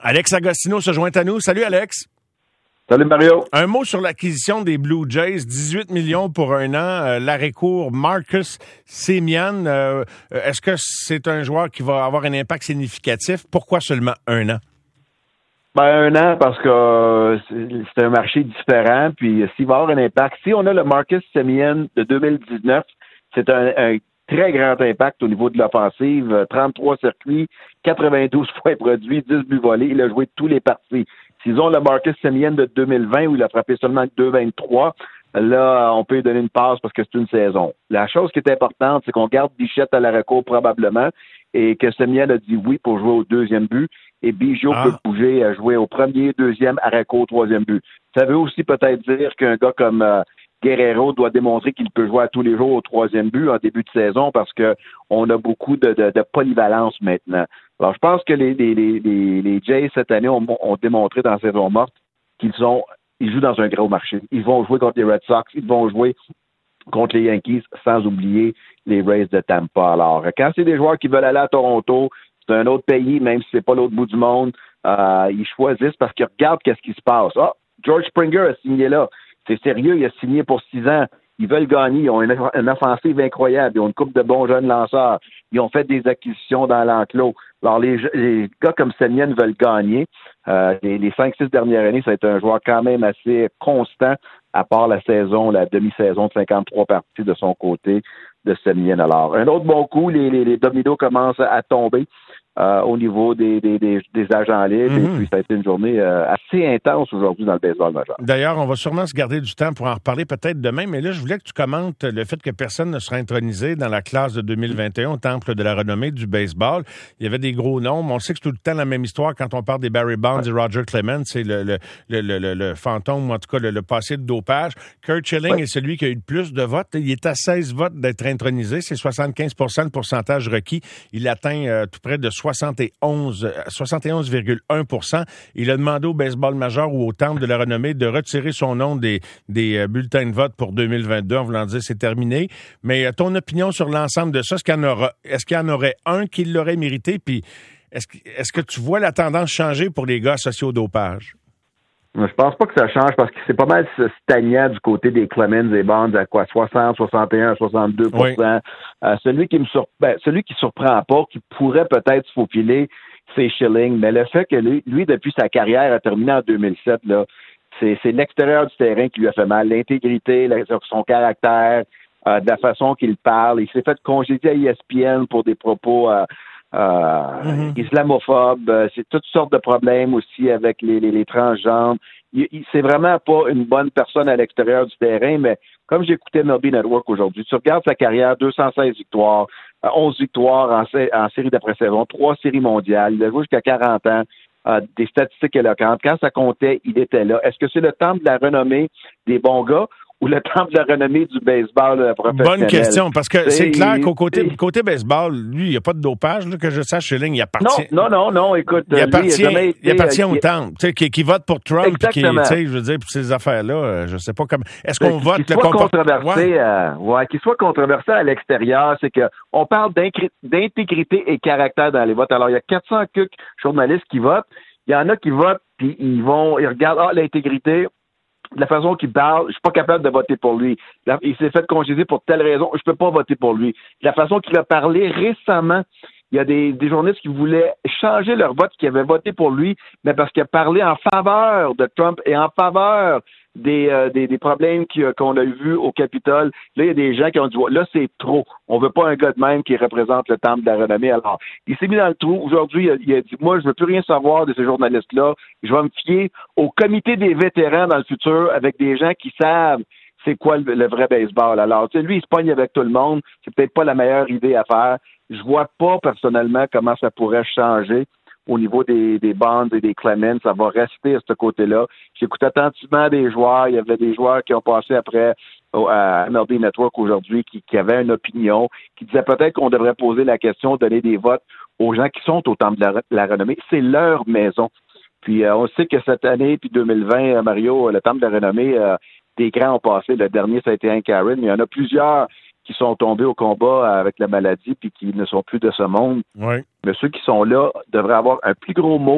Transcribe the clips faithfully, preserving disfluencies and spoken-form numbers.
Alex Agostino se joint à nous. Salut, Alex. Salut, Mario. Un mot sur l'acquisition des Blue Jays. dix-huit millions pour un an. Euh, l'arrêt-court Marcus Semien. Euh, est-ce que c'est un joueur qui va avoir un impact significatif? Pourquoi seulement un an? Ben, un an, parce que euh, c'est un marché différent. Puis, s'il va avoir un impact, si on a le Marcus Semien de deux mille dix-neuf, c'est un, un très grand impact au niveau de l'offensive. trente-trois circuits, quatre-vingt-douze points produits, dix buts volés. Il a joué tous les parties. S'ils ont le Marcus Semien de deux mille vingt où il a frappé seulement deux virgule vingt-trois, là, on peut lui donner une passe parce que c'est une saison. La chose qui est importante, c'est qu'on garde Bichette à l'arrêt-court probablement et que Semien a dit oui pour jouer au deuxième but et Biggio ah. peut bouger à jouer au premier, deuxième, arrêt-court, troisième but. Ça veut aussi peut-être dire qu'un gars comme euh, Guerrero doit démontrer qu'il peut jouer à tous les jours au troisième but en début de saison parce que on a beaucoup de, de, de polyvalence maintenant. Alors, je pense que les, les, les, les Jays, cette année, ont, ont démontré dans la saison morte qu'ils sont, ils jouent dans un gros marché. Ils vont jouer contre les Red Sox, ils vont jouer contre les Yankees, sans oublier les Rays de Tampa. Alors, quand c'est des joueurs qui veulent aller à Toronto, c'est un autre pays, même si c'est pas l'autre bout du monde, euh, ils choisissent parce qu'ils regardent qu'est-ce qui se passe. Ah, George Springer a signé là. C'est sérieux, il a signé pour six ans. Ils veulent gagner, ils ont une, une offensive incroyable, ils ont une couple de bons jeunes lanceurs, ils ont fait des acquisitions dans l'enclos. Alors, les, les gars comme Semien veulent gagner. Euh, les, les cinq six dernières années, ça a été un joueur quand même assez constant, à part la saison, la demi-saison de cinquante-trois parties de son côté de Semien. Alors, un autre bon coup, les, les, les dominos commencent à tomber euh, au niveau des, des, des, des agents libres. Mm-hmm. Et puis, ça a été une journée euh, assez intense aujourd'hui dans le baseball majeur. D'ailleurs, on va sûrement se garder du temps pour en reparler peut-être demain, mais là, je voulais que tu commentes le fait que personne ne sera intronisé dans la classe de deux mille vingt et un au Temple de la renommée du baseball. Il y avait des gros noms, mais on sait que c'est tout le temps la même histoire quand on parle des Barry Bonds et Roger Clemens, c'est le, le, le, le, le, le fantôme, ou en tout cas le, le passé de dopage. Curt Schilling ouais. est celui qui a eu le plus de votes. Il est à seize votes d'être intronisé. C'est soixante-quinze pour cent le pourcentage requis. Il atteint euh, tout près de soixante et onze virgule un pour cent. Il a demandé au baseball majeur ou au Temple de la renommée de retirer son nom des, des euh, bulletins de vote pour deux mille vingt-deux en voulant dire c'est terminé. Mais euh, ton opinion sur l'ensemble de ça, est-ce qu'il y en aura, est-ce qu'il y en aurait un qui l'aurait mérité? Puis est-ce, est-ce que tu vois la tendance changer pour les gars associés au dopage? Je pense pas que ça change parce que c'est pas mal stagnant du côté des Clemens et Bonds à quoi? soixante, soixante et un, soixante-deux pour cent. Oui. Euh, celui qui me sur... ben, celui qui surprend pas, qui pourrait peut-être se faufiler, c'est Schilling. Mais le fait que lui, lui, depuis sa carrière, a terminé en deux mille sept, là, c'est, c'est l'extérieur du terrain qui lui a fait mal. L'intégrité, la, son caractère, euh, de la façon qu'il parle. Il s'est fait congédier à E S P N pour des propos euh, euh, mm-hmm. islamophobes. Euh, c'est toutes sortes de problèmes aussi avec les, les, les transgenres. Il, il, c'est vraiment pas une bonne personne à l'extérieur du terrain, mais comme j'écoutais M L B Network aujourd'hui, tu regardes sa carrière, deux cent seize victoires, onze victoires en, en série d'après-saison, trois séries mondiales. Il a joué jusqu'à quarante ans. Euh, des statistiques éloquentes. Quand ça comptait, il était là. Est-ce que c'est le temple de la renommée des bons gars ou le temple de la renommée du baseball professionnel? Bonne question, parce que c'est, c'est clair qu'au côté, côté baseball, lui, il n'y a pas de dopage, là, que je sache, Schilling, il appartient... Non, non, non, non, écoute... Il appartient, lui, il été, il appartient euh, au temple, tu sais, qui, qui vote pour Trump, qui, tu sais, je veux dire, pour ces affaires-là, je sais pas comment... Est-ce qu'on qu'il, vote qu'il le soit comportement... controversé, ouais. Euh, ouais, qu'il soit controversé à l'extérieur, c'est que on parle d'intégrité et caractère dans les votes. Alors, il y a quatre cents journalistes qui votent. Il y en a qui votent, puis ils vont, ils regardent, ah, l'intégrité, de la façon qu'il parle, je suis pas capable de voter pour lui. Il s'est fait congédier pour telle raison, je peux pas voter pour lui. De la façon qu'il a parlé récemment, il y a des, des journalistes qui voulaient changer leur vote, qui avaient voté pour lui, mais parce qu'il a parlé en faveur de Trump et en faveur des, euh, des, des problèmes qui, qu'on a vus au Capitole. Là, il y a des gens qui ont dit, là, c'est trop. On veut pas un gars de même qui représente le temple de la renommée. Alors, il s'est mis dans le trou. Aujourd'hui, il a, il a dit, moi, je veux plus rien savoir de ces journalistes-là. Je vais me fier au comité des vétérans dans le futur avec des gens qui savent c'est quoi le, le vrai baseball. Alors, tu sais, lui, il se pogne avec tout le monde. C'est peut-être pas la meilleure idée à faire. Je vois pas, personnellement, comment ça pourrait changer au niveau des, des Bonds et des Clemens. Ça va rester à ce côté-là. J'écoute attentivement des joueurs. Il y avait des joueurs qui ont passé après au, à M L B Network aujourd'hui qui, qui avaient une opinion, qui disaient peut-être qu'on devrait poser la question, donner des votes aux gens qui sont au temple de la, la renommée. C'est leur maison. Puis, euh, on sait que cette année, puis deux mille vingt, euh, Mario, le temple de la renommée, euh, des grands ont passé. Le dernier, ça a été Hank Aaron, mais il y en a plusieurs qui sont tombés au combat avec la maladie puis qui ne sont plus de ce monde. Oui. Mais ceux qui sont là devraient avoir un plus gros mot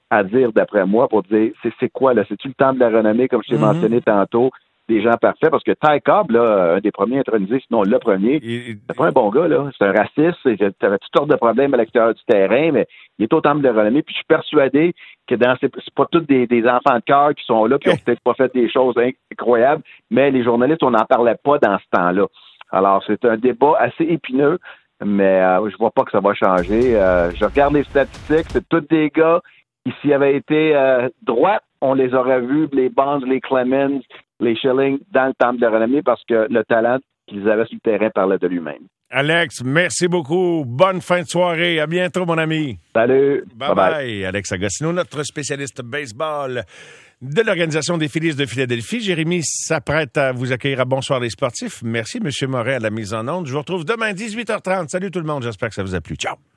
à dire, d'après moi, pour dire, c'est, c'est quoi, là? C'est-tu le temps de la renommée, comme je t'ai mm-hmm. mentionné tantôt? Des gens parfaits, parce que Ty Cobb, là, un des premiers intronisés, sinon le premier, il, c'est pas un bon gars, là. C'est un raciste, il avait toutes sortes de problèmes à l'extérieur du terrain, mais il est au temple de renommée, puis je suis persuadé que dans ces, c'est pas tous des, des enfants de cœur qui sont là, qui ont peut-être pas fait des choses incroyables, mais les journalistes, on n'en parlait pas dans ce temps-là. Alors, c'est un débat assez épineux, mais euh, je vois pas que ça va changer. Euh, je regarde les statistiques, c'est tous des gars qui, s'ils avaient été euh, droites, on les aurait vus, les Bonds, les Clemens, les Schilling, dans le temple de renommée, parce que le talent qu'ils avaient sur le terrain parlait de lui-même. Alex, merci beaucoup. Bonne fin de soirée. À bientôt, mon ami. Salut. Bye-bye. Bye-bye. Alex Agostino, notre spécialiste baseball de l'Organisation des Phillies de Philadelphie. Jérémy s'apprête à vous accueillir à Bonsoir les sportifs. Merci, M. Moret, à la mise en onde. Je vous retrouve demain, dix-huit heures trente. Salut tout le monde. J'espère que ça vous a plu. Ciao.